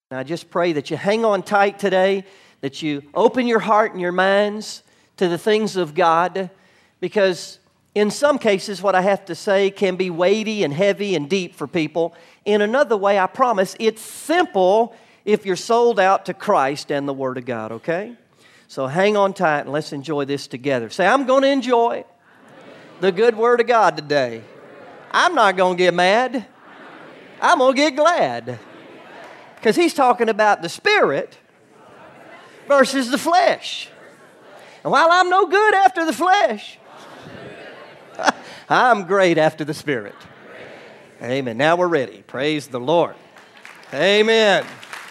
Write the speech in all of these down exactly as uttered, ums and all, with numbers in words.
And I just pray that you hang on tight today, that you open your heart and your minds to the things of God, because in some cases what I have to say can be weighty and heavy and deep for people. In another way, I promise, it's simple if you're sold out to Christ and the Word of God, okay? So hang on tight and let's enjoy this together. Say, I'm going to enjoy the good Word of God today. I'm not going to get mad. I'm going to get glad. Because he's talking about the Spirit versus the flesh. And while I'm no good after the flesh, I'm great after the Spirit. Amen. Now we're ready. Praise the Lord. Amen.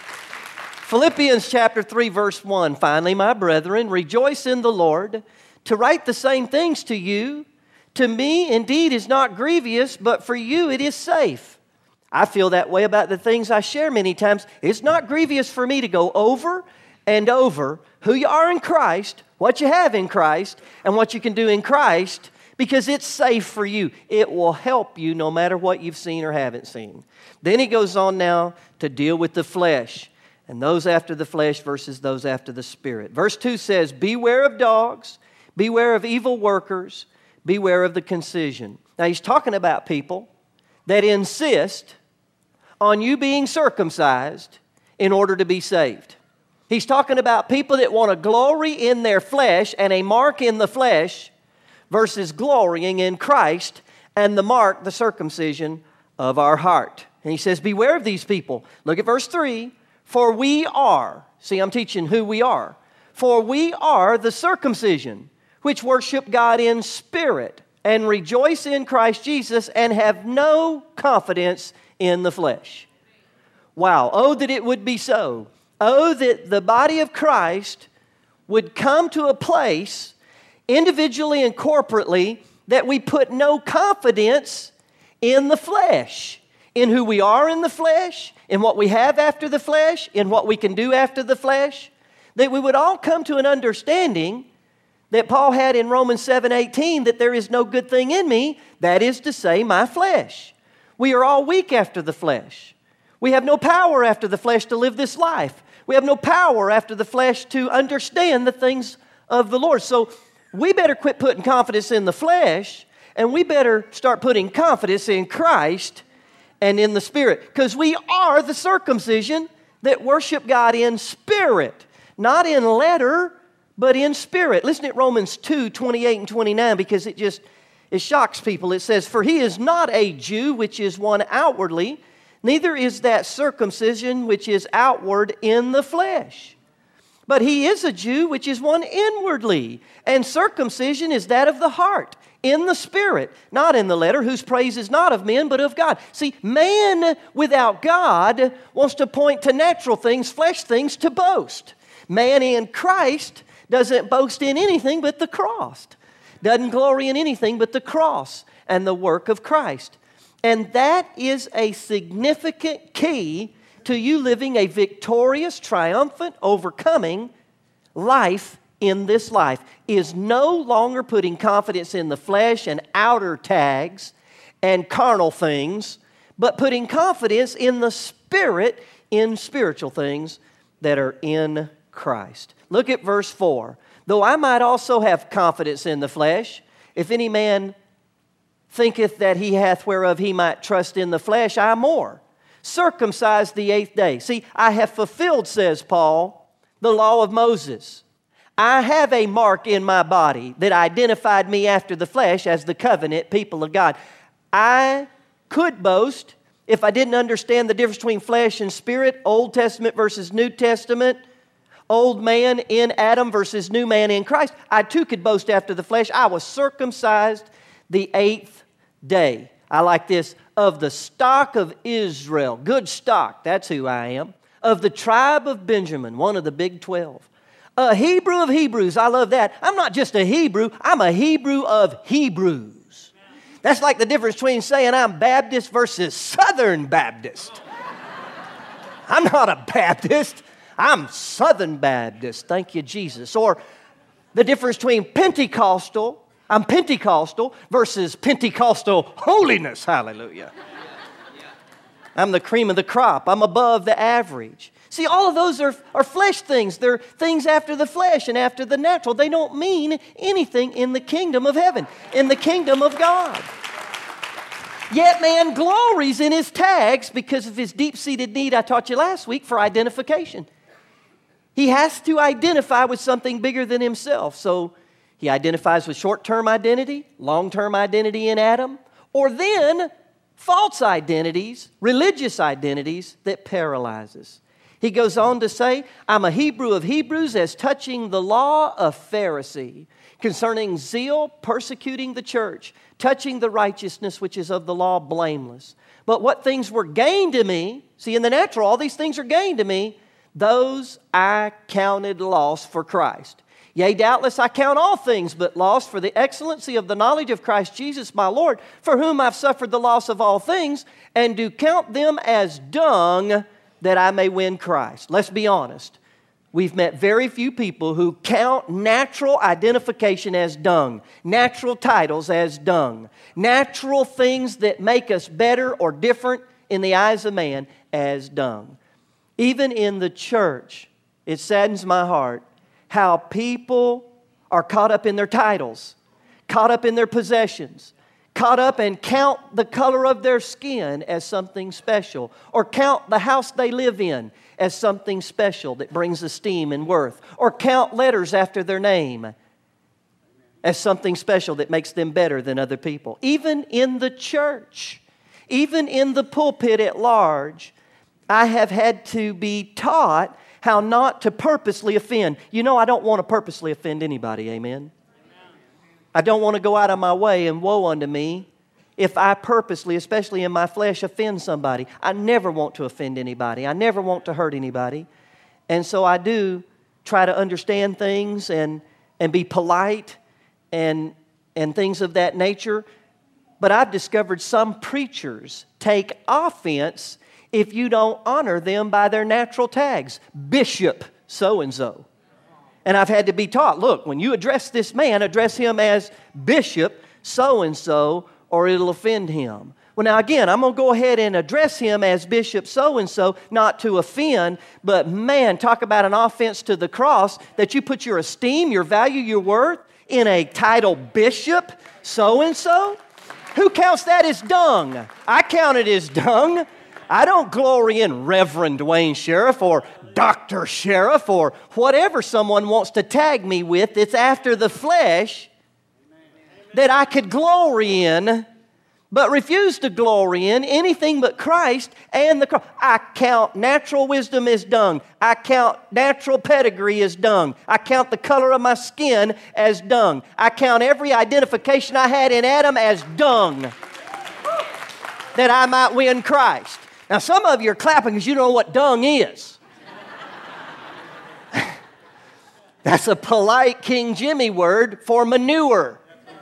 Philippians chapter three, verse one. Finally, my brethren, rejoice in the Lord. To write the same things to you, to me indeed is not grievous, but for you it is safe. I feel that way about the things I share many times. It's not grievous for me to go over and over who you are in Christ, what you have in Christ, and what you can do in Christ, because it's safe for you. It will help you no matter what you've seen or haven't seen. Then he goes on now to deal with the flesh, and those after the flesh versus those after the Spirit. Verse two says, beware of dogs, beware of evil workers, beware of the concision. Now he's talking about people that insist on you being circumcised in order to be saved. He's talking about people that want to glory in their flesh and a mark in the flesh versus glorying in Christ and the mark, the circumcision of our heart. And he says, beware of these people. Look at verse three. For we are, see, I'm teaching who we are. For we are the circumcision, which worship God in spirit and rejoice in Christ Jesus and have no confidence in the flesh. Wow. Oh, that it would be so. Oh, that the body of Christ would come to a place, individually and corporately, that we put no confidence in the flesh, in who we are in the flesh, in what we have after the flesh, in what we can do after the flesh. That we would all come to an understanding that Paul had in Romans seven eighteen, that there is no good thing in me, that is to say, my flesh. We are all weak after the flesh. We have no power after the flesh to live this life. We have no power after the flesh to understand the things of the Lord. So we better quit putting confidence in the flesh, and we better start putting confidence in Christ and in the Spirit. Because we are the circumcision that worship God in spirit, not in letter, but in spirit. Listen at Romans two, twenty-eight and twenty-nine, because it just it shocks people. It says, for he is not a Jew, which is one outwardly, neither is that circumcision which is outward in the flesh. But he is a Jew, which is one inwardly, and circumcision is that of the heart, in the spirit, not in the letter, whose praise is not of men, but of God. See, man without God wants to point to natural things, flesh things, to boast. Man in Christ doesn't boast in anything but the cross. Doesn't glory in anything but the cross and the work of Christ. And that is a significant key to you living a victorious, triumphant, overcoming life in this life, is no longer putting confidence in the flesh and outer tags and carnal things, but putting confidence in the Spirit, in spiritual things that are in Christ. Look at verse four. Though I might also have confidence in the flesh, if any man thinketh that he hath whereof he might trust in the flesh, I more. Circumcised the eighth day. See, I have fulfilled, says Paul, the law of Moses. I have a mark in my body that identified me after the flesh as the covenant people of God. I could boast if I didn't understand the difference between flesh and spirit, Old Testament versus New Testament, old man in Adam versus new man in Christ. I too could boast after the flesh. I was circumcised the eighth day. I like this. Of the stock of Israel, good stock, that's who I am. Of the tribe of Benjamin, one of the big twelve. A Hebrew of Hebrews, I love that. I'm not just a Hebrew, I'm a Hebrew of Hebrews. That's like the difference between saying I'm Baptist versus Southern Baptist. I'm not a Baptist, I'm Southern Baptist, thank you, Jesus. Or the difference between Pentecostal, I'm Pentecostal versus Pentecostal holiness, hallelujah. I'm the cream of the crop. I'm above the average. See, all of those are, are flesh things. They're things after the flesh and after the natural. They don't mean anything in the kingdom of heaven, in the kingdom of God. Yet man glories in his tags because of his deep-seated need, I taught you last week, for identification. He has to identify with something bigger than himself. So he identifies with short-term identity, long-term identity in Adam, or then false identities, religious identities that paralyzes. He goes on to say, I'm a Hebrew of Hebrews as touching the law, a Pharisee, concerning zeal, persecuting the church, touching the righteousness which is of the law, blameless. But what things were gained to me, see, in the natural, all these things are gained to me, those I counted loss for Christ. Yea, doubtless I count all things but loss for the excellency of the knowledge of Christ Jesus my Lord, for whom I've suffered the loss of all things, and do count them as dung that I may win Christ. Let's be honest. We've met very few people who count natural identification as dung, natural titles as dung, natural things that make us better or different in the eyes of man as dung. Even in the church, it saddens my heart how people are caught up in their titles, caught up in their possessions, caught up and count the color of their skin as something special, or count the house they live in as something special that brings esteem and worth, or count letters after their name as something special that makes them better than other people. Even in the church, even in the pulpit at large, I have had to be taught how not to purposely offend. You know, I don't want to purposely offend anybody, amen? I don't want to go out of my way, and woe unto me if I purposely, especially in my flesh, offend somebody. I never want to offend anybody. I never want to hurt anybody. And so I do try to understand things and, and be polite and, and things of that nature. But I've discovered some preachers take offense if you don't honor them by their natural tags. Bishop so-and-so. And I've had to be taught, look, when you address this man, address him as Bishop so-and-so, or it'll offend him. Well, now again, I'm going to go ahead and address him as Bishop so-and-so, not to offend, but man, talk about an offense to the cross, that you put your esteem, your value, your worth in a title Bishop so-and-so? Who counts that as dung? I count it as dung. I don't glory in Reverend Dwayne Sheriff or Doctor Sheriff or whatever someone wants to tag me with. It's after the flesh that I could glory in, but refuse to glory in anything but Christ and the cross. I count natural wisdom as dung. I count natural pedigree as dung. I count the color of my skin as dung. I count every identification I had in Adam as dung, that I might win Christ. Now, some of you are clapping because you don't know what dung is. That's a polite King Jimmy word for manure.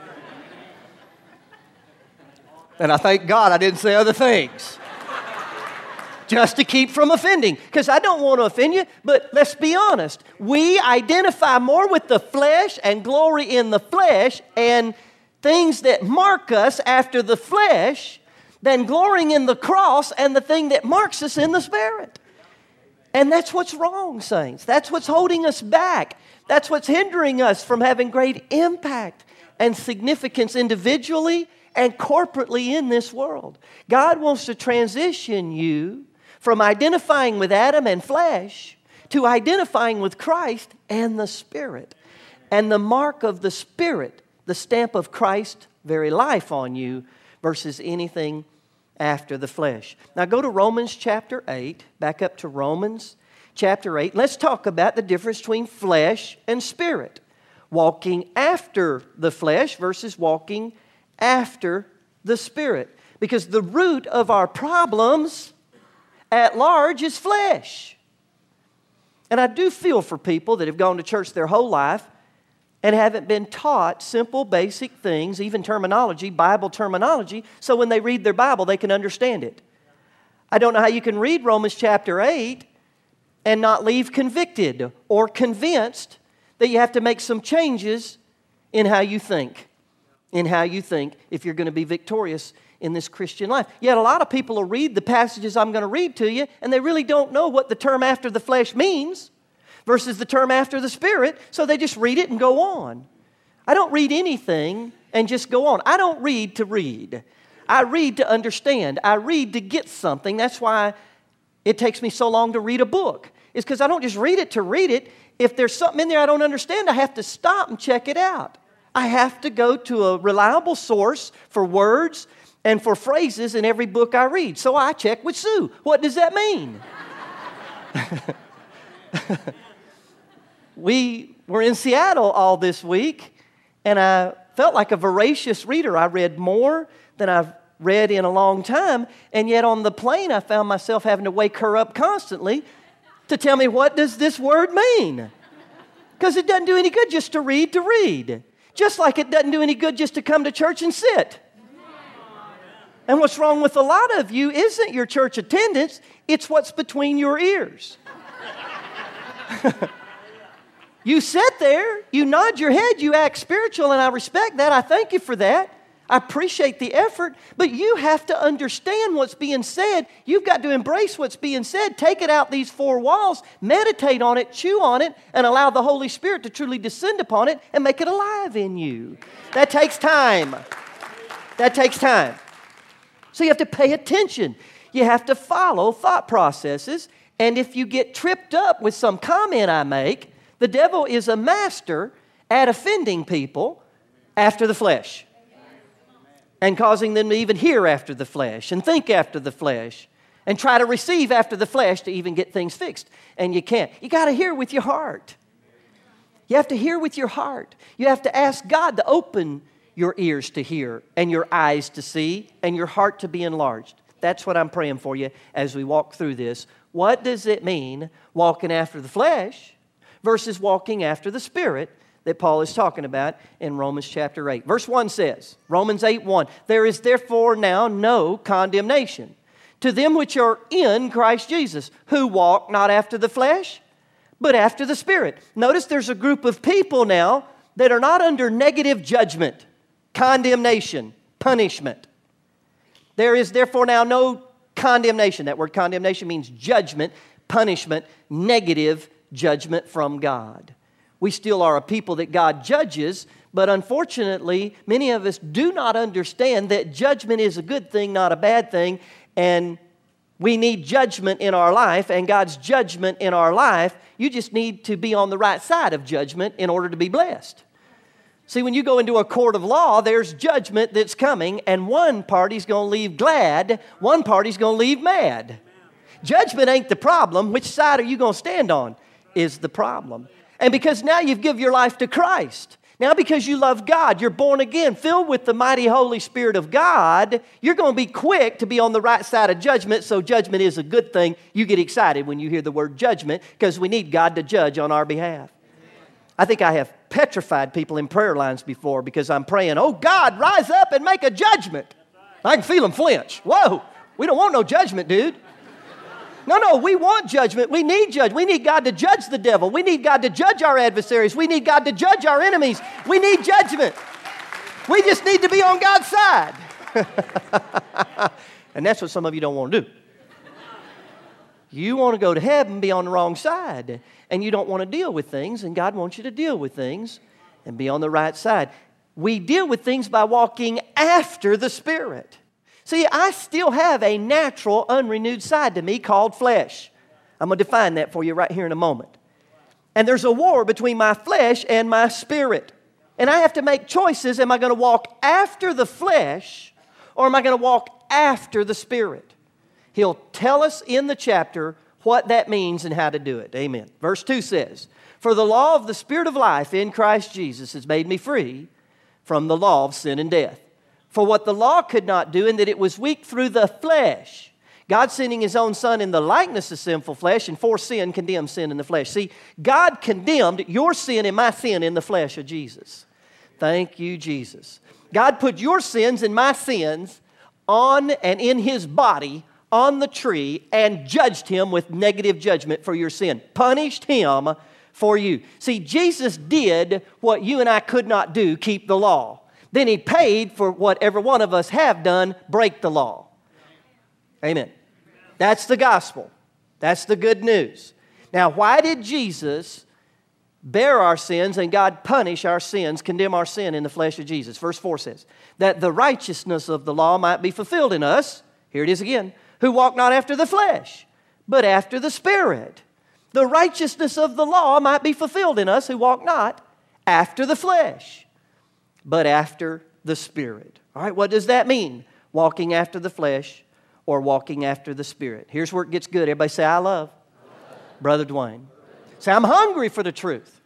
And I thank God I didn't say other things. Just to keep from offending. Because I don't want to offend you, but let's be honest. We identify more with the flesh and glory in the flesh and things that mark us after the flesh than glorying in the cross and the thing that marks us in the Spirit. And that's what's wrong, saints. That's what's holding us back. That's what's hindering us from having great impact and significance individually and corporately in this world. God wants to transition you from identifying with Adam and flesh to identifying with Christ and the Spirit. And the mark of the Spirit, the stamp of Christ's very life on you versus anything after the flesh. Now go to Romans chapter eight, back up to Romans chapter eight. Let's talk about the difference between flesh and spirit. Walking after the flesh versus walking after the Spirit. Because the root of our problems at large is flesh. And I do feel for people that have gone to church their whole life and haven't been taught simple, basic things, even terminology, Bible terminology, so when they read their Bible, they can understand it. I don't know how you can read Romans chapter eight and not leave convicted or convinced that you have to make some changes in how you think. In how you think if you're going to be victorious in this Christian life. Yet a lot of people will read the passages I'm going to read to you, and they really don't know what the term after the flesh means versus the term after the Spirit, so they just read it and go on. I don't read anything and just go on. I don't read to read. I read to understand. I read to get something. That's why it takes me so long to read a book. It's because I don't just read it to read it. If there's something in there I don't understand, I have to stop and check it out. I have to go to a reliable source for words and for phrases in every book I read. So I check with Sue. What does that mean? We were in Seattle all this week, and I felt like a voracious reader. I read more than I've read in a long time, and yet on the plane I found myself having to wake her up constantly to tell me, what does this word mean? Because it doesn't do any good just to read to read. Just like it doesn't do any good just to come to church and sit. And what's wrong with a lot of you isn't your church attendance, it's what's between your ears. You sit there, you nod your head, you act spiritual, and I respect that. I thank you for that. I appreciate the effort, but you have to understand what's being said. You've got to embrace what's being said. Take it out these four walls, meditate on it, chew on it, and allow the Holy Spirit to truly descend upon it and make it alive in you. That takes time. That takes time. So you have to pay attention. You have to follow thought processes, and if you get tripped up with some comment I make, the devil is a master at offending people after the flesh and causing them to even hear after the flesh and think after the flesh and try to receive after the flesh to even get things fixed. And you can't. You got to hear with your heart. You have to hear with your heart. You have to ask God to open your ears to hear and your eyes to see and your heart to be enlarged. That's what I'm praying for you as we walk through this. What does it mean walking after the flesh versus walking after the Spirit that Paul is talking about in Romans chapter eight? Verse one says, Romans eight one, there is therefore now no condemnation to them which are in Christ Jesus, who walk not after the flesh, but after the Spirit. Notice there's a group of people now that are not under negative judgment, condemnation, punishment. There is therefore now no condemnation. That word condemnation means judgment, punishment, negative judgment from God. We still are a people that God judges, but unfortunately, many of us do not understand that judgment is a good thing, not a bad thing, and we need judgment in our life, and God's judgment in our life, you just need to be on the right side of judgment in order to be blessed. See, when you go into a court of law, there's judgment that's coming, and one party's going to leave glad, one party's going to leave mad. Judgment ain't the problem. Which side are you going to stand on is the problem. And because now you've given your life to Christ, now because you love God, you're born again, filled with the mighty Holy Spirit of God, you're going to be quick to be on the right side of judgment, so judgment is a good thing. You get excited when you hear the word judgment because we need God to judge on our behalf. I think I have petrified people in prayer lines before because I'm praying, oh God, rise up and make a judgment. I can feel them flinch. Whoa, we don't want no judgment, dude. No, no, we want judgment. We need judgment. We need God to judge the devil. We need God to judge our adversaries. We need God to judge our enemies. We need judgment. We just need to be on God's side. And that's what some of you don't want to do. You want to go to heaven, be on the wrong side. And you don't want to deal with things, and God wants you to deal with things and be on the right side. We deal with things by walking after the Spirit. See, I still have a natural, unrenewed side to me called flesh. I'm going to define that for you right here in a moment. And there's a war between my flesh and my spirit. And I have to make choices. Am I going to walk after the flesh, or am I going to walk after the Spirit? He'll tell us in the chapter what that means and how to do it. Amen. Verse two says, for the law of the Spirit of life in Christ Jesus has made me free from the law of sin and death. For what the law could not do, in that it was weak through the flesh, God sending His own Son in the likeness of sinful flesh, and for sin condemned sin in the flesh. See, God condemned your sin and my sin in the flesh of Jesus. Thank you, Jesus. God put your sins and my sins on and in His body on the tree and judged Him with negative judgment for your sin. Punished Him for you. See, Jesus did what you and I could not do, keep the law. then He paid for what every one of us have done, break the law. Amen. That's the gospel. That's the good news. Now, why did Jesus bear our sins and God punish our sins, condemn our sin in the flesh of Jesus? Verse four says, that the righteousness of the law might be fulfilled in us, here it is again, who walk not after the flesh, but after the Spirit. The righteousness of the law might be fulfilled in us who walk not after the flesh, but after the Spirit. All right, what does that mean? Walking after the flesh or walking after the Spirit. Here's where it gets good. Everybody say, I love. I love. Brother Dwayne. Say, I'm hungry for the truth.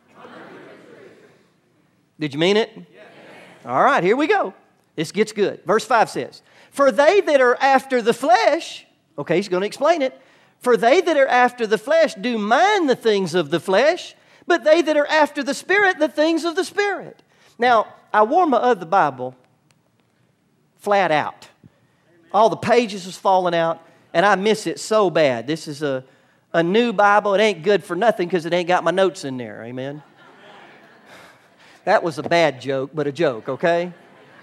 Did you mean it? Yes. All right, here we go. This gets good. Verse five says, for they that are after the flesh, okay, he's going to explain it. For they that are after the flesh do mind the things of the flesh, but they that are after the Spirit, the things of the Spirit. Now, I wore my other Bible flat out. All the pages was falling out, and I miss it so bad. This is a, a new Bible. It ain't good for nothing because it ain't got my notes in there. Amen? That was a bad joke, but a joke, okay?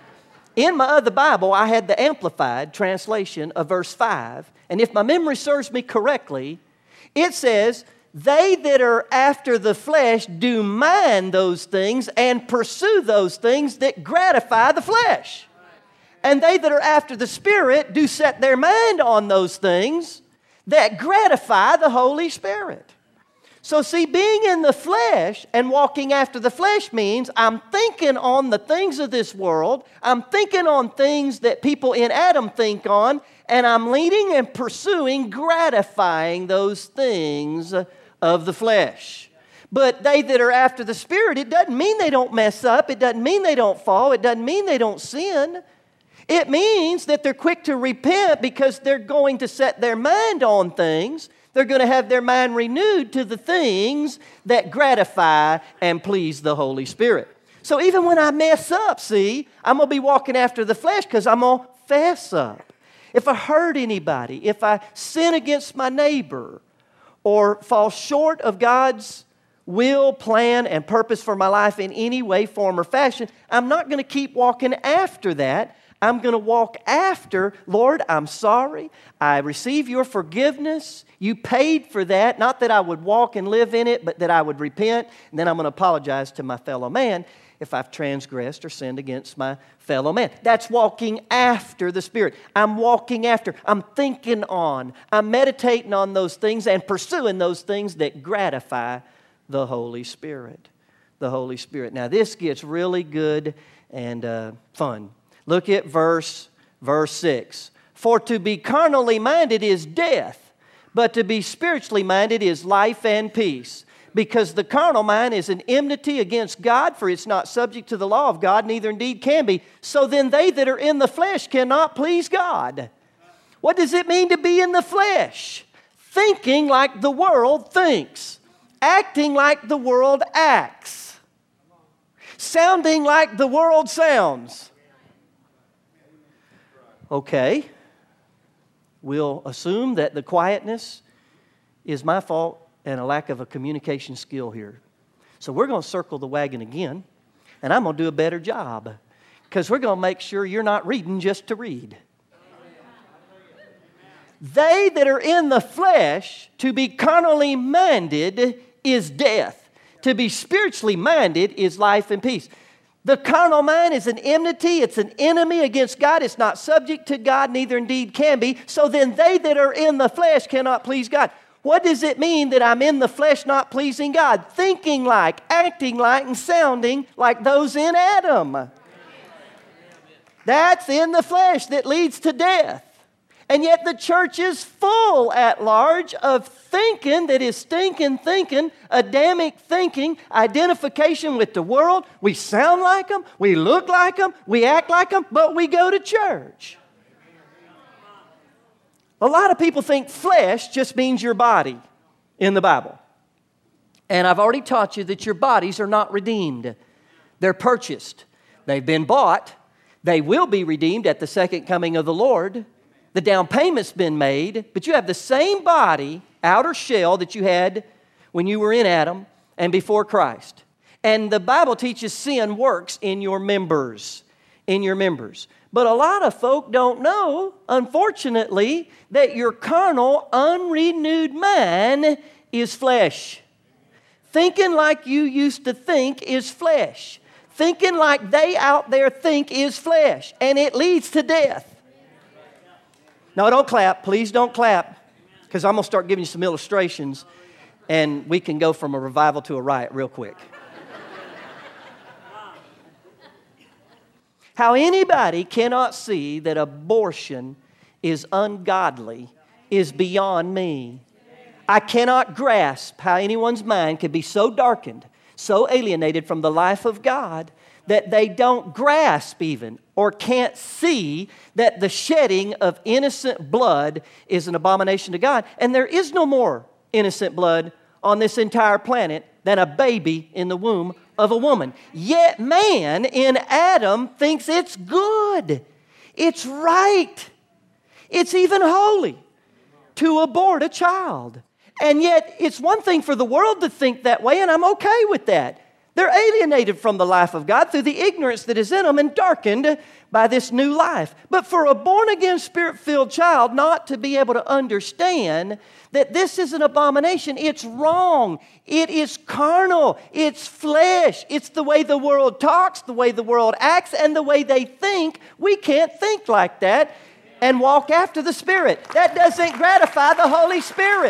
In my other Bible, I had the Amplified translation of verse five. And if my memory serves me correctly, it says, they that are after the flesh do mind those things and pursue those things that gratify the flesh. And they that are after the Spirit do set their mind on those things that gratify the Holy Spirit. So see, being in the flesh and walking after the flesh means I'm thinking on the things of this world. I'm thinking on things that people in Adam think on. And I'm leading and pursuing, gratifying those things of the flesh. But they that are after the Spirit, it doesn't mean they don't mess up. It doesn't mean they don't fall. It doesn't mean they don't sin. It means that they're quick to repent because they're going to set their mind on things. They're going to have their mind renewed to the things that gratify and please the Holy Spirit. So even when I mess up, see, I'm going to be walking after the flesh because I'm going to fess up. If I hurt anybody, if I sin against my neighbor, or fall short of God's will, plan, and purpose for my life in any way, form, or fashion, I'm not going to keep walking after that. I'm going to walk after, Lord, I'm sorry. I receive your forgiveness. You paid for that. Not that I would walk and live in it, but that I would repent. And then I'm going to apologize to my fellow man if I've transgressed or sinned against my fellow man. That's walking after the Spirit. I'm walking after. I'm thinking on. I'm meditating on those things and pursuing those things that gratify the Holy Spirit. The Holy Spirit. Now, this gets really good and uh, fun. Look at verse, verse six. For to be carnally minded is death, but to be spiritually minded is life and peace. Because the carnal mind is an enmity against God, for it's not subject to the law of God, neither indeed can be. So then they that are in the flesh cannot please God. What does it mean to be in the flesh? Thinking like the world thinks. Acting like the world acts. Sounding like the world sounds. Okay, we'll assume that the quietness is my fault and a lack of a communication skill here. So we're going to circle the wagon again, and I'm going to do a better job because we're going to make sure you're not reading just to read. They that are in the flesh, to be carnally minded is death. To be spiritually minded is life and peace. The carnal mind is an enmity. It's an enemy against God. It's not subject to God, neither indeed can be. So then they that are in the flesh cannot please God. What does it mean that I'm in the flesh not pleasing God? Thinking like, acting like, and sounding like those in Adam. That's in the flesh that leads to death. And yet the church is full at large of thinking that is stinking thinking, Adamic thinking, identification with the world. We sound like them, we look like them, we act like them, but we go to church. A lot of people think flesh just means your body in the Bible. And I've already taught you that your bodies are not redeemed. They're purchased. They've been bought. They will be redeemed at the second coming of the Lord. The down payment's been made, but you have the same body, outer shell, that you had when you were in Adam and before Christ. And the Bible teaches sin works in your members. in your members. But a lot of folk don't know, unfortunately, that your carnal, unrenewed mind is flesh. Thinking like you used to think is flesh. Thinking like they out there think is flesh. And it leads to death. No, don't clap. Please don't clap. Because I'm going to start giving you some illustrations. And we can go from a revival to a riot real quick. How anybody cannot see that abortion is ungodly is beyond me. I cannot grasp how anyone's mind could be so darkened, so alienated from the life of God, that they don't grasp even or can't see that the shedding of innocent blood is an abomination to God. And there is no more innocent blood on this entire planet than a baby in the womb of a woman. Yet man in Adam thinks it's good. It's right. It's even holy to abort a child. And yet it's one thing for the world to think that way, and I'm okay with that. They're alienated from the life of God through the ignorance that is in them and darkened by this new life. But for a born-again, spirit-filled child not to be able to understand that this is an abomination, it's wrong, it is carnal, it's flesh, it's the way the world talks, the way the world acts, and the way they think. We can't think like that and walk after the Spirit. That doesn't gratify the Holy Spirit.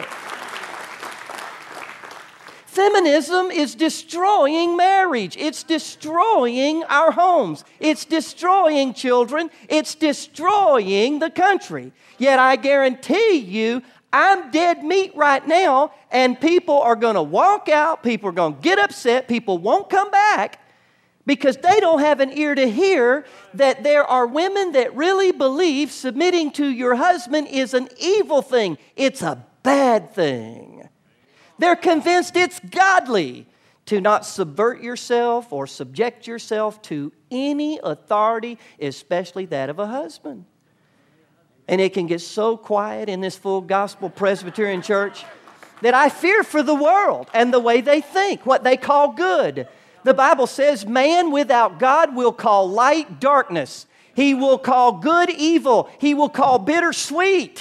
Feminism is destroying marriage. It's destroying our homes. It's destroying children. It's destroying the country. Yet I guarantee you, I'm dead meat right now, and people are going to walk out. People are going to get upset. People won't come back because they don't have an ear to hear that there are women that really believe submitting to your husband is an evil thing. It's a bad thing. They're convinced it's godly to not subvert yourself or subject yourself to any authority, especially that of a husband. And it can get so quiet in this full gospel Presbyterian church that I fear for the world and the way they think, what they call good. The Bible says man without God will call light darkness. He will call good evil. He will call bitter sweet.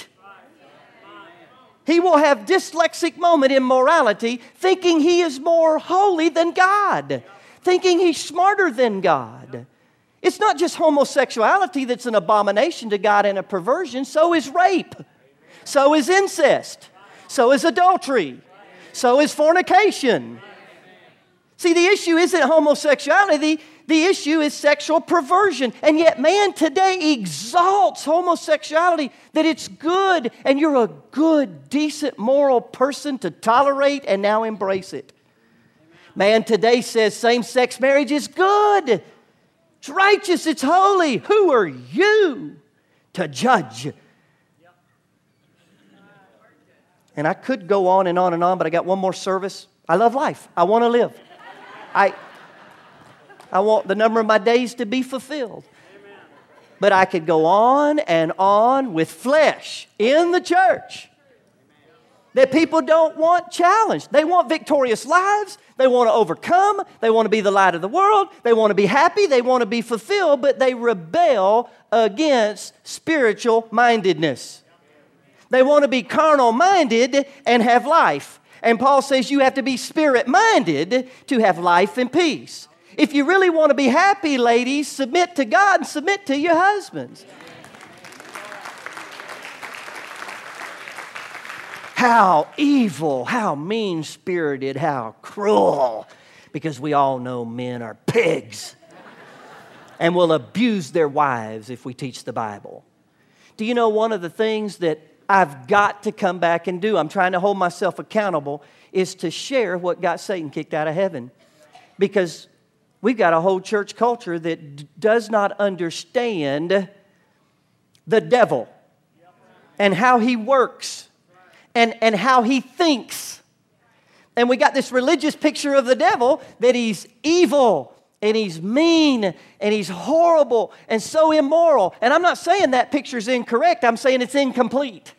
He will have dyslexic moment in morality, thinking he is more holy than God, thinking he's smarter than God. It's not just homosexuality that's an abomination to God and a perversion. So is rape. So is incest. So is adultery. So is fornication. See, the issue isn't homosexuality. The issue is sexual perversion. And yet man today exalts homosexuality, that it's good and you're a good, decent, moral person to tolerate and now embrace it. Man today says same-sex marriage is good. It's righteous. It's holy. Who are you to judge? And I could go on and on and on, but I got one more service. I love life. I want to live. I... I want the number of my days to be fulfilled. Amen. But I could go on and on with flesh in the church. That people don't want challenged. They want victorious lives. They want to overcome. They want to be the light of the world. They want to be happy. They want to be fulfilled. But they rebel against spiritual mindedness. They want to be carnal minded and have life. And Paul says you have to be spirit minded to have life and peace. If you really want to be happy, ladies, submit to God and submit to your husbands. How evil, how mean-spirited, how cruel. Because we all know men are pigs and will abuse their wives if we teach the Bible. Do you know one of the things that I've got to come back and do, I'm trying to hold myself accountable, is to share what got Satan kicked out of heaven. Because we've got a whole church culture that d- does not understand the devil and how he works and, and how he thinks. And we got this religious picture of the devil that he's evil and he's mean and he's horrible and so immoral. And I'm not saying that picture's incorrect. I'm saying it's incomplete.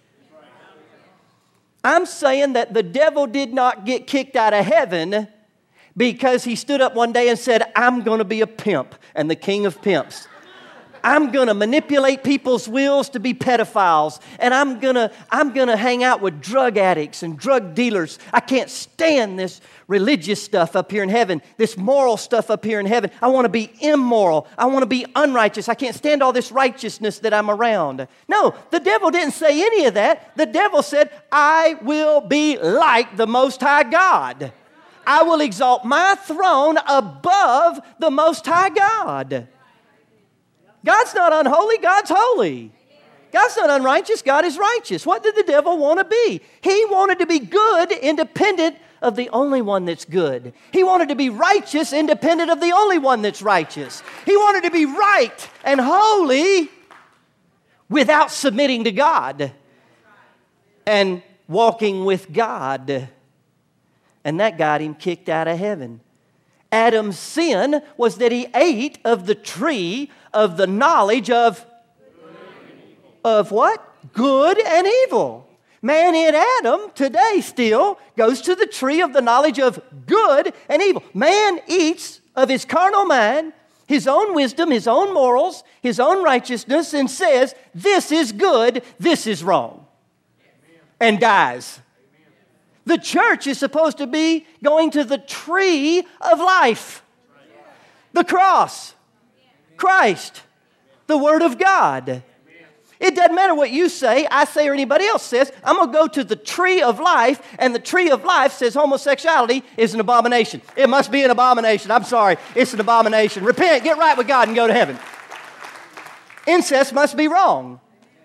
I'm saying that the devil did not get kicked out of heaven because he stood up one day and said, I'm going to be a pimp and the king of pimps. I'm going to manipulate people's wills to be pedophiles. And I'm going to I'm going to hang out with drug addicts and drug dealers. I can't stand this religious stuff up here in heaven, this moral stuff up here in heaven. I want to be immoral. I want to be unrighteous. I can't stand all this righteousness that I'm around. No, the devil didn't say any of that. The devil said, I will be like the Most High God. I will exalt my throne above the Most High God. God's not unholy, God's holy. God's not unrighteous, God is righteous. What did the devil want to be? He wanted to be good, independent of the only one that's good. He wanted to be righteous, independent of the only one that's righteous. He wanted to be right and holy without submitting to God and walking with God. And that got him kicked out of heaven. Adam's sin was that he ate of the tree of the knowledge of, of what? Good and evil. Man in Adam today still goes to the tree of the knowledge of good and evil. Man eats of his carnal mind, his own wisdom, his own morals, his own righteousness, and says, this is good, this is wrong, and dies. The church is supposed to be going to the tree of life, the cross, Christ, the Word of God. It doesn't matter what you say, I say, or anybody else says. I'm going to go to the tree of life, and the tree of life says homosexuality is an abomination. It must be an abomination. I'm sorry, it's an abomination. Repent, get right with God, and go to heaven. Incest must be wrong.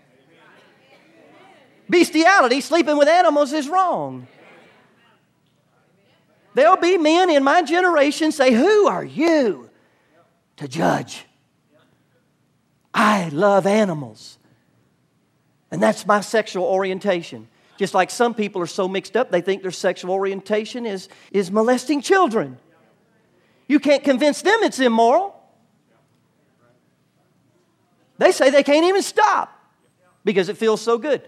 Bestiality, sleeping with animals, is wrong. There'll be men in my generation say, who are you to judge? I love animals. And that's my sexual orientation. Just like some people are so mixed up, they think their sexual orientation is, is molesting children. You can't convince them it's immoral. They say they can't even stop because it feels so good.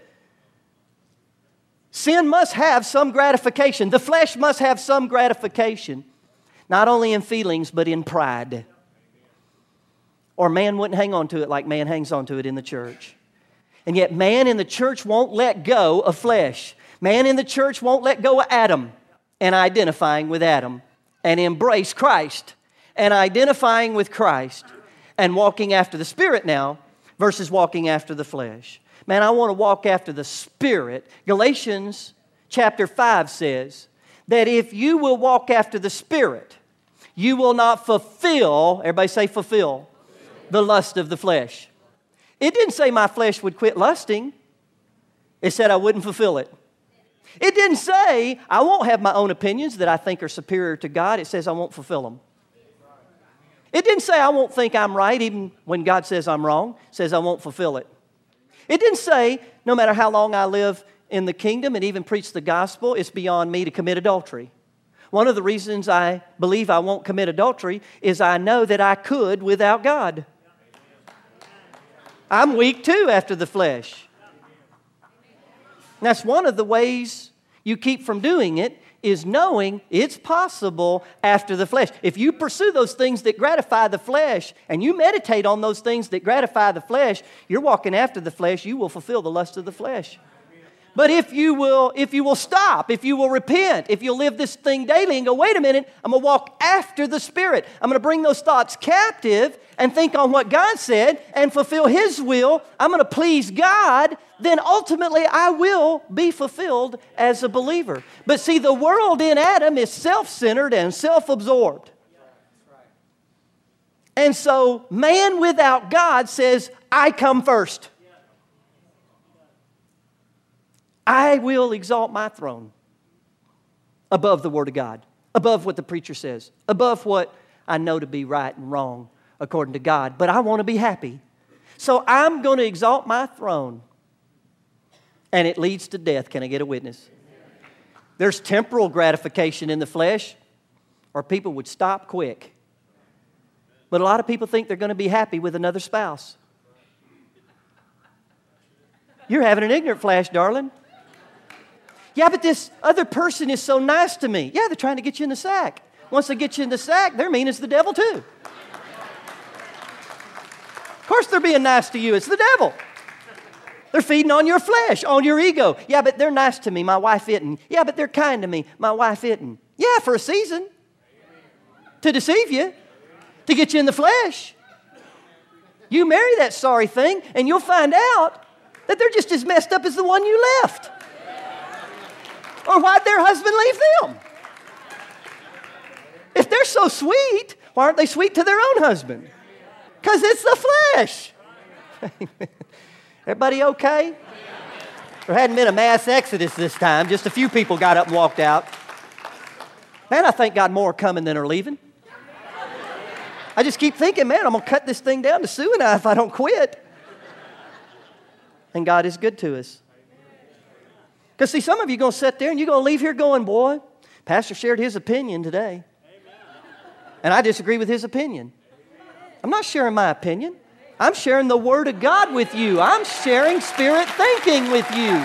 Sin must have some gratification. The flesh must have some gratification, not only in feelings, but in pride. Or man wouldn't hang on to it like man hangs on to it in the church. And yet man in the church won't let go of flesh. Man in the church won't let go of Adam and identifying with Adam and embrace Christ and identifying with Christ and walking after the Spirit now versus walking after the flesh. Man, I want to walk after the Spirit. Galatians chapter five says that if you will walk after the Spirit, you will not fulfill, everybody say fulfill, the lust of the flesh. It didn't say my flesh would quit lusting. It said I wouldn't fulfill it. It didn't say I won't have my own opinions that I think are superior to God. It says I won't fulfill them. It didn't say I won't think I'm right even when God says I'm wrong. It says I won't fulfill it. It didn't say, no matter how long I live in the kingdom and even preach the gospel, it's beyond me to commit adultery. One of the reasons I believe I won't commit adultery is I know that I could without God. I'm weak too after the flesh. That's one of the ways you keep from doing it, is knowing it's possible after the flesh. If you pursue those things that gratify the flesh and you meditate on those things that gratify the flesh, you're walking after the flesh, you will fulfill the lust of the flesh. But if you will, if you will stop, if you will repent, if you'll live this thing daily and go, wait a minute, I'm going to walk after the Spirit. I'm going to bring those thoughts captive and think on what God said and fulfill His will. I'm going to please God. Then ultimately I will be fulfilled as a believer. But see, the world in Adam is self-centered and self-absorbed. And so man without God says, I come first. I will exalt my throne above the Word of God, above what the preacher says, above what I know to be right and wrong according to God. But I want to be happy. So I'm going to exalt my throne. And it leads to death. Can I get a witness? There's temporal gratification in the flesh, or people would stop quick. But a lot of people think they're going to be happy with another spouse. You're having an ignorant flash, darling. Yeah, but this other person is so nice to me. Yeah, they're trying to get you in the sack. Once they get you in the sack, they're mean as the devil too. Of course they're being nice to you. It's the devil. They're feeding on your flesh, on your ego. Yeah, but they're nice to me. My wife isn't. Yeah, but they're kind to me. My wife isn't. Yeah, for a season. To deceive you. To get you in the flesh. You marry that sorry thing, and you'll find out that they're just as messed up as the one you left. Or why'd their husband leave them? If they're so sweet, why aren't they sweet to their own husband? Because it's the flesh. Everybody okay? There hadn't been a mass exodus this time. Just a few people got up and walked out. Man, I thank God more are coming than are leaving. I just keep thinking, man, I'm going to cut this thing down to Sue and I if I don't quit. And God is good to us. Because see, some of you are going to sit there and you're going to leave here going, boy, Pastor shared his opinion today. And I disagree with his opinion. I'm not sharing my opinion. I'm sharing the Word of God with you. I'm sharing spirit thinking with you.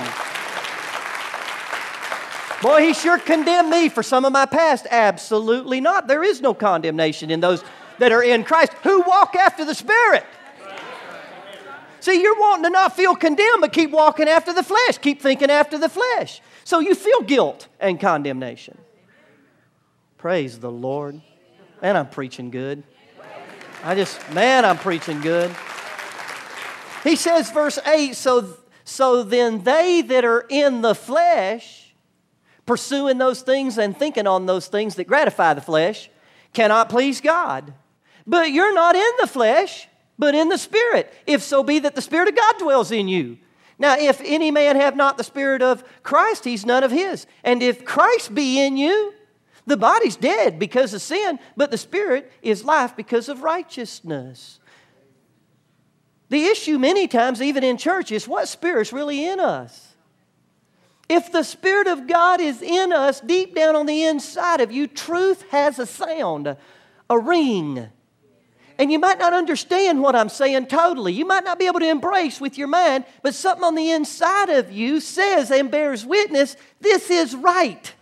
Boy, he sure condemned me for some of my past. Absolutely not. There is no condemnation in those that are in Christ who walk after the Spirit. See, you're wanting to not feel condemned, but keep walking after the flesh. Keep thinking after the flesh. So you feel guilt and condemnation. Praise the Lord. Man, I'm preaching good. I just, man, I'm preaching good. He says, verse eight, so, so then they that are in the flesh, pursuing those things and thinking on those things that gratify the flesh, cannot please God. But you're not in the flesh, but in the Spirit, if so be that the Spirit of God dwells in you. Now, if any man have not the Spirit of Christ, he's none of his. And if Christ be in you, the body's dead because of sin, but the Spirit is life because of righteousness. The issue many times, even in church, is what Spirit's really in us. If the Spirit of God is in us, deep down on the inside of you, truth has a sound, a ring. And you might not understand what I'm saying totally. You might not be able to embrace with your mind, but something on the inside of you says and bears witness, this is right.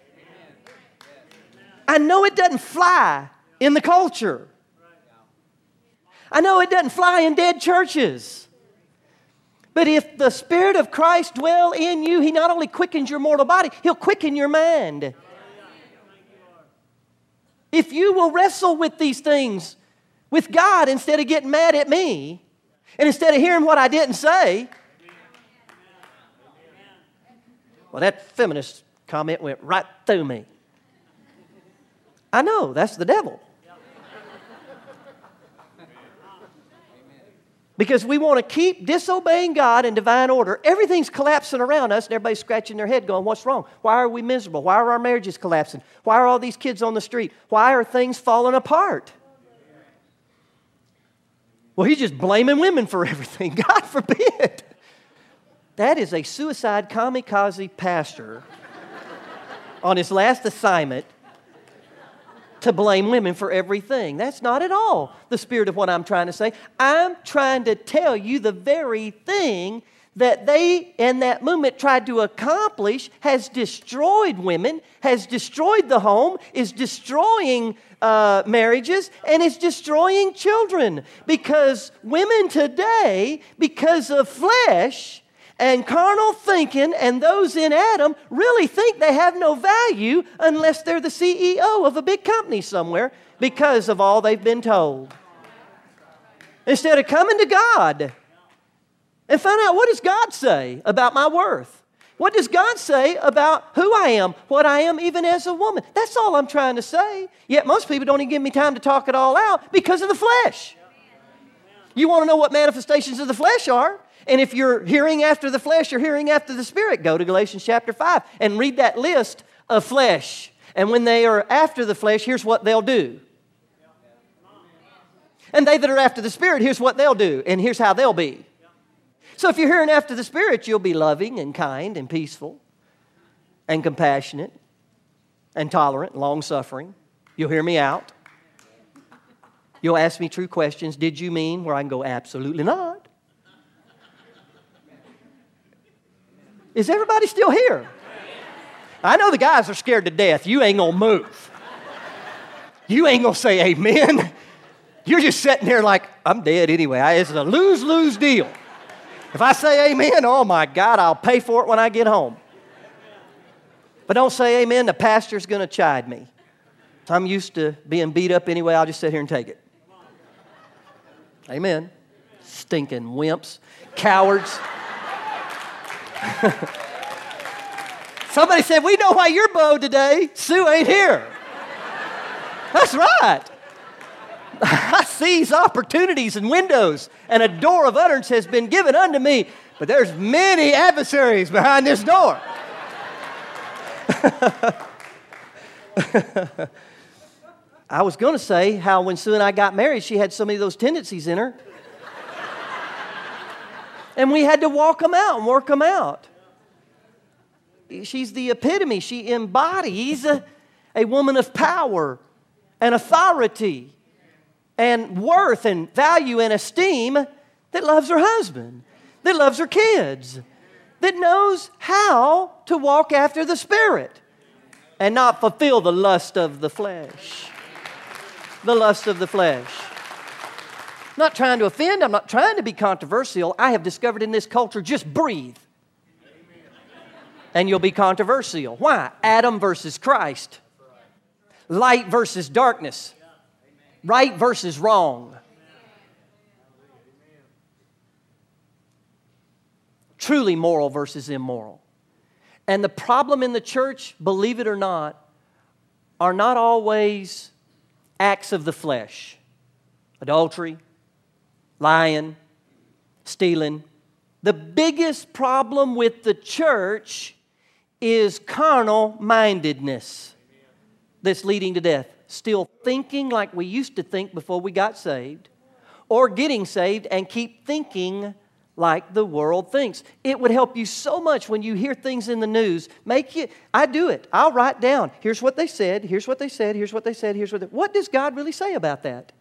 I know it doesn't fly in the culture. I know it doesn't fly in dead churches. But if the Spirit of Christ dwell in you, He not only quickens your mortal body, He'll quicken your mind. If you will wrestle with these things with God instead of getting mad at me, and instead of hearing what I didn't say, well, that feminist comment went right through me. I know, that's the devil. Because we want to keep disobeying God and divine order. Everything's collapsing around us and everybody's scratching their head going, what's wrong? Why are we miserable? Why are our marriages collapsing? Why are all these kids on the street? Why are things falling apart? Well, he's just blaming women for everything. God forbid. That is a suicide kamikaze pastor on his last assignment to blame women for everything. That's not at all the spirit of what I'm trying to say. I'm trying to tell you the very thing that they in that movement tried to accomplish has destroyed women, has destroyed the home, is destroying uh, marriages, and is destroying children. Because women today, because of flesh and carnal thinking, and those in Adam really think they have no value unless they're the C E O of a big company somewhere because of all they've been told. Instead of coming to God and find out, what does God say about my worth? What does God say about who I am, what I am even as a woman? That's all I'm trying to say. Yet most people don't even give me time to talk it all out because of the flesh. You want to know what manifestations of the flesh are? And if you're hearing after the flesh, you're hearing after the Spirit. Go to Galatians chapter five and read that list of flesh. And when they are after the flesh, here's what they'll do. And they that are after the Spirit, here's what they'll do. And here's how they'll be. So if you're hearing after the Spirit, you'll be loving and kind and peaceful and compassionate and tolerant, long-suffering. You'll hear me out. You'll ask me true questions. Did you mean? Where I can go, absolutely not. Is everybody still here? I know the guys are scared to death. You ain't going to move. You ain't going to say amen. You're just sitting there like, I'm dead anyway. It's a lose-lose deal. If I say amen, oh my God, I'll pay for it when I get home. But don't say amen, the pastor's going to chide me. So I'm used to being beat up anyway, I'll just sit here and take it. Amen. Stinking wimps, cowards. Somebody said, we know why you're bowed today. Sue ain't here. That's right. I seize opportunities and windows, and a door of utterance has been given unto me. But there's many adversaries behind this door. I was going to say how when Sue and I got married, she had so many of those tendencies in her. And we had to walk them out and work them out. She's the epitome. She embodies a, a woman of power and authority and worth and value and esteem that loves her husband, that loves her kids, that knows how to walk after the Spirit and not fulfill the lust of the flesh. The lust of the flesh. I'm not trying to offend. I'm not trying to be controversial. I have discovered in this culture, just breathe. And you'll be controversial. Why? Adam versus Christ. Light versus darkness. Right versus wrong. Truly moral versus immoral. And the problem in the church, believe it or not, are not always acts of the flesh. Adultery, lying, stealing. The biggest problem with the church is carnal mindedness that's leading to death. Still thinking like we used to think before we got saved, or getting saved and keep thinking like the world thinks. It would help you so much when you hear things in the news. Make you, I do it. I'll write down, here's what they said, here's what they said, here's what they said, here's what they, what does God really say about that?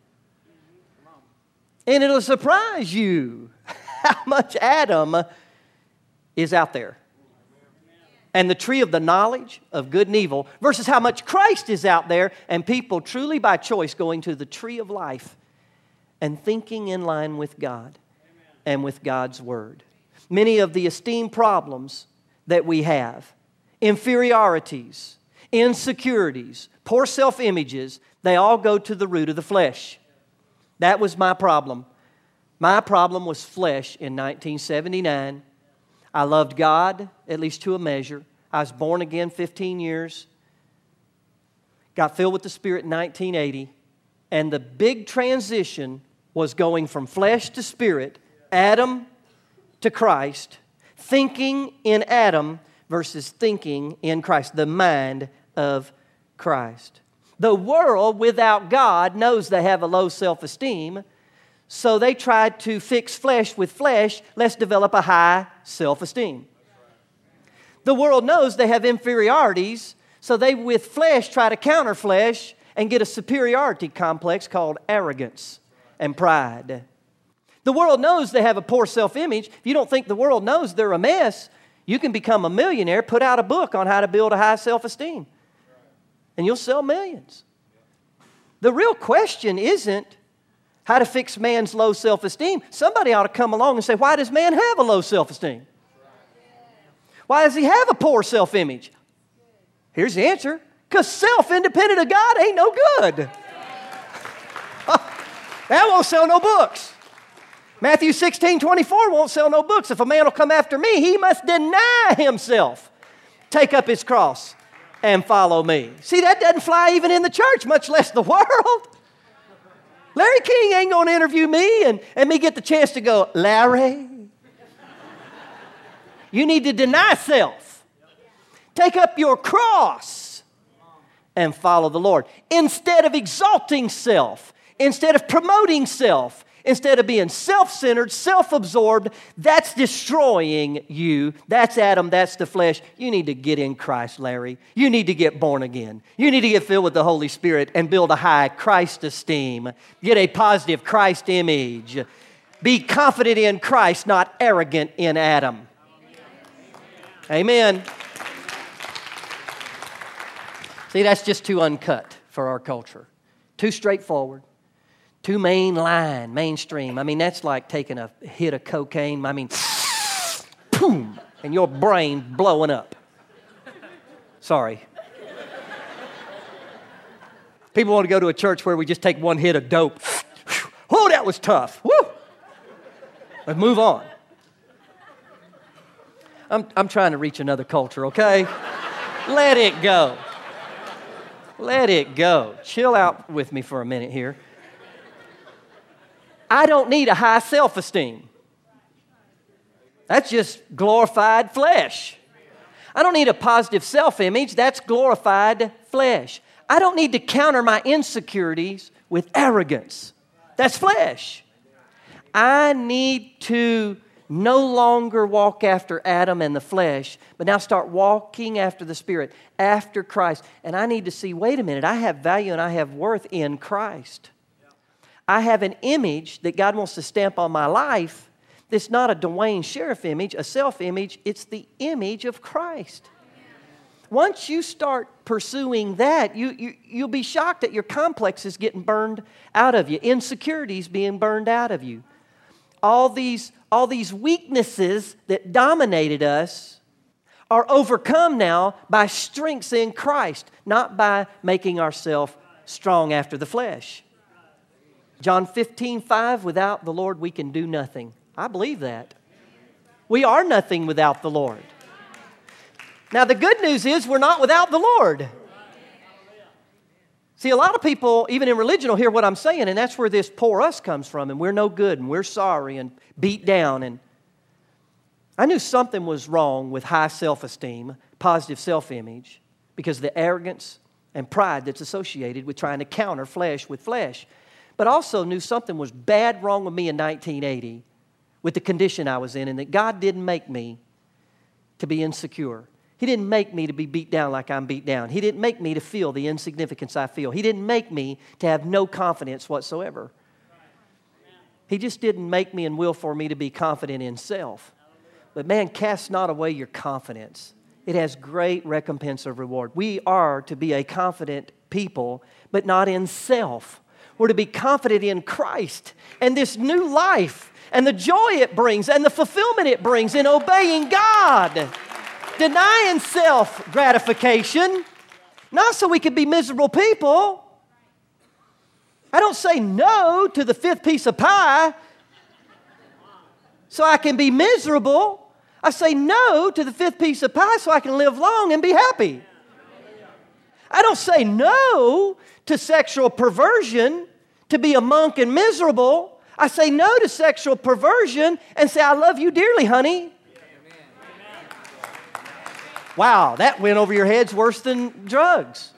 And it'll surprise you how much Adam is out there. And the tree of the knowledge of good and evil versus how much Christ is out there and people truly by choice going to the tree of life and thinking in line with God and with God's Word. Many of the esteem problems that we have, inferiorities, insecurities, poor self-images, they all go to the root of the flesh. That was my problem. My problem was flesh in nineteen seventy-nine. I loved God, at least to a measure. I was born again fifteen years. Got filled with the Spirit in nineteen eighty. And the big transition was going from flesh to spirit, Adam to Christ, thinking in Adam versus thinking in Christ, the mind of Christ. The world without God knows they have a low self-esteem, so they try to fix flesh with flesh. Let's develop a high self-esteem. The world knows they have inferiorities, so they with flesh try to counter flesh and get a superiority complex called arrogance and pride. The world knows they have a poor self-image. If you don't think the world knows they're a mess, you can become a millionaire, put out a book on how to build a high self-esteem, and you'll sell millions. The real question isn't how to fix man's low self-esteem. Somebody ought to come along and say, why does man have a low self-esteem? Why does he have a poor self-image? Here's the answer. Because self independent of God ain't no good. That won't sell no books. Matthew sixteen twenty-four won't sell no books. If a man will come after me, he must deny himself, take up his cross, and follow me. See, that doesn't fly even in the church, much less the world. Larry King ain't going to interview me and, and me get the chance to go, Larry, you need to deny self. Take up your cross and follow the Lord. Instead of exalting self, instead of promoting self, instead of being self-centered, self-absorbed, that's destroying you. That's Adam, that's the flesh. You need to get in Christ, Larry. You need to get born again. You need to get filled with the Holy Spirit and build a high Christ esteem. Get a positive Christ image. Be confident in Christ, not arrogant in Adam. Amen. See, that's just too uncut for our culture. Too straightforward. Too mainline, mainstream. I mean, that's like taking a hit of cocaine. I mean, boom, and your brain blowing up. Sorry. People want to go to a church where we just take one hit of dope. Oh, that was tough. Woo! Let's move on. I'm, I'm trying to reach another culture, okay? Let it go. Let it go. Chill out with me for a minute here. I don't need a high self-esteem. That's just glorified flesh. I don't need a positive self-image. That's glorified flesh. I don't need to counter my insecurities with arrogance. That's flesh. I need to no longer walk after Adam and the flesh, but now start walking after the Spirit, after Christ. And I need to see, wait a minute, I have value and I have worth in Christ. I have an image that God wants to stamp on my life. It's not a Dwayne Sheriff image, a self-image. It's the image of Christ. Once you start pursuing that, you, you, you'll be shocked that your complexes getting burned out of you, insecurities being burned out of you. All these, all these weaknesses that dominated us are overcome now by strengths in Christ, not by making ourselves strong after the flesh. John fifteen five, without the Lord we can do nothing. I believe that. We are nothing without the Lord. Now the good news is we're not without the Lord. See, a lot of people, even in religion, will hear what I'm saying, and that's where this poor us comes from, and we're no good, and we're sorry, and beat down. And I knew something was wrong with high self-esteem, positive self-image, because of the arrogance and pride that's associated with trying to counter flesh with flesh. But also knew something was bad wrong with me in nineteen eighty with the condition I was in, and that God didn't make me to be insecure. He didn't make me to be beat down like I'm beat down. He didn't make me to feel the insignificance I feel. He didn't make me to have no confidence whatsoever. He just didn't make me and will for me to be confident in self. But man, cast not away your confidence. It has great recompense of reward. We are to be a confident people, but not in self. We're to be confident in Christ and this new life and the joy it brings and the fulfillment it brings in obeying God. Denying self-gratification, not so we could be miserable people. I don't say no to the fifth piece of pie so I can be miserable. I say no to the fifth piece of pie so I can live long and be happy. I don't say no to sexual perversion to be a monk and miserable. I say no to sexual perversion and say, I love you dearly, honey. Wow, that went over your heads worse than drugs.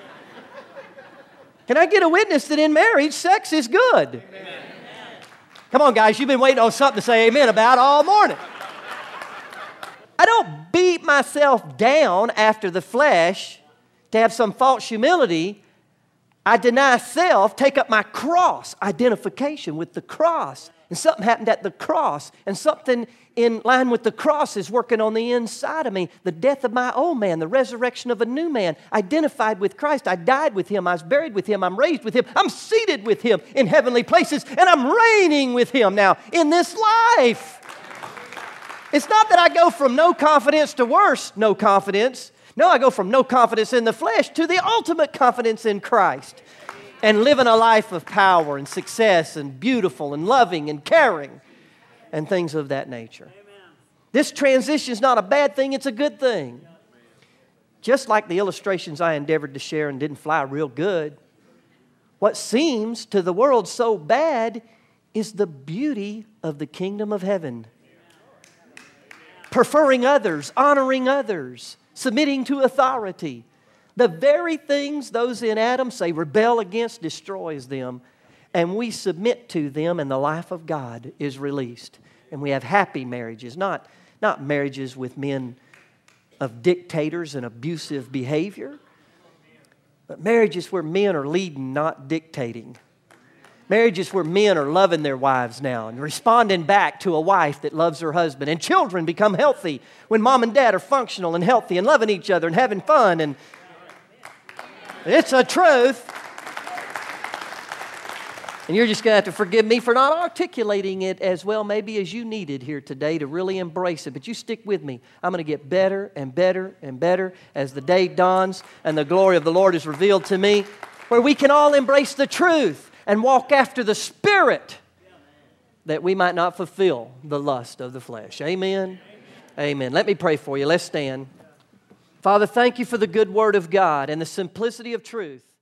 Can I get a witness that in marriage, sex is good? Amen. Come on, guys, you've been waiting on something to say amen about all morning. I don't beat myself down after the flesh to have some false humility. I deny self, take up my cross, identification with the cross. And something happened at the cross, and something in line with the cross is working on the inside of me. The death of my old man, the resurrection of a new man, identified with Christ. I died with Him, I was buried with Him, I'm raised with Him, I'm seated with Him in heavenly places, and I'm reigning with Him now in this life. It's not that I go from no confidence to worse no confidence. No, I go from no confidence in the flesh to the ultimate confidence in Christ. And living a life of power and success and beautiful and loving and caring and things of that nature. Amen. This transition is not a bad thing, it's a good thing. Just like the illustrations I endeavored to share and didn't fly real good, what seems to the world so bad is the beauty of the kingdom of heaven. Preferring others, honoring others, submitting to authority. The very things those in Adam say rebel against destroys them. And we submit to them and the life of God is released. And we have happy marriages, not, not marriages with men of dictators and abusive behavior, but marriages where men are leading, not dictating. Marriages where men are loving their wives now and responding back to a wife that loves her husband. And children become healthy when mom and dad are functional and healthy and loving each other and having fun. And it's a truth. And you're just going to have to forgive me for not articulating it as well maybe as you needed here today to really embrace it. But you stick with me. I'm going to get better and better and better as the day dawns and the glory of the Lord is revealed to me, where we can all embrace the truth and walk after the Spirit that we might not fulfill the lust of the flesh. Amen? Amen. Let me pray for you. Let's stand. Father, thank you for the good Word of God and the simplicity of truth.